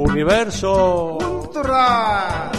Universo Cultural.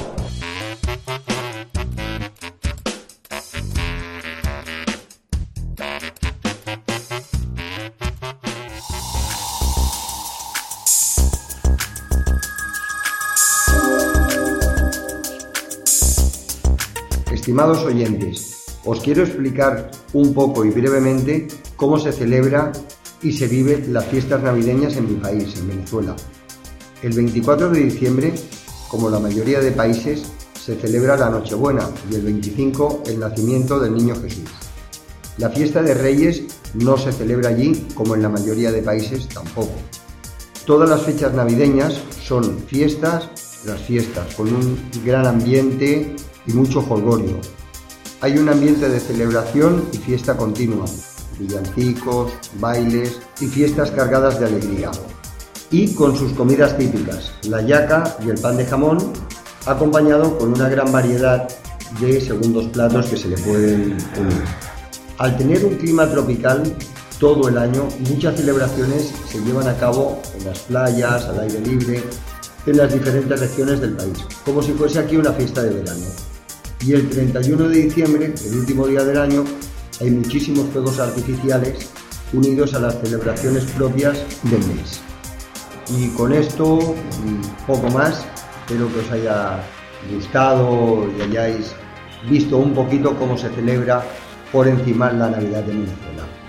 Estimados oyentes, os quiero explicar un poco y brevemente cómo se celebra y se vive las fiestas navideñas en mi país, en Venezuela. El 24 de diciembre, como la mayoría de países, se celebra la Nochebuena y el 25 el nacimiento del Niño Jesús. La fiesta de Reyes no se celebra allí, como en la mayoría de países tampoco. Todas las fechas navideñas son fiestas, las fiestas con un gran ambiente y mucho jolgorio. Hay un ambiente de celebración y fiesta continua, villancicos, bailes y fiestas cargadas de alegría. Y con sus comidas típicas, la yaca y el pan de jamón, acompañado con una gran variedad de segundos platos que se le pueden unir. Al tener un clima tropical todo el año, muchas celebraciones se llevan a cabo en las playas, al aire libre, en las diferentes regiones del país, como si fuese aquí una fiesta de verano. Y el 31 de diciembre, el último día del año, hay muchísimos fuegos artificiales unidos a las celebraciones propias del mes. Y con esto, poco más, espero que os haya gustado y hayáis visto un poquito cómo se celebra por encima la Navidad de Venezuela.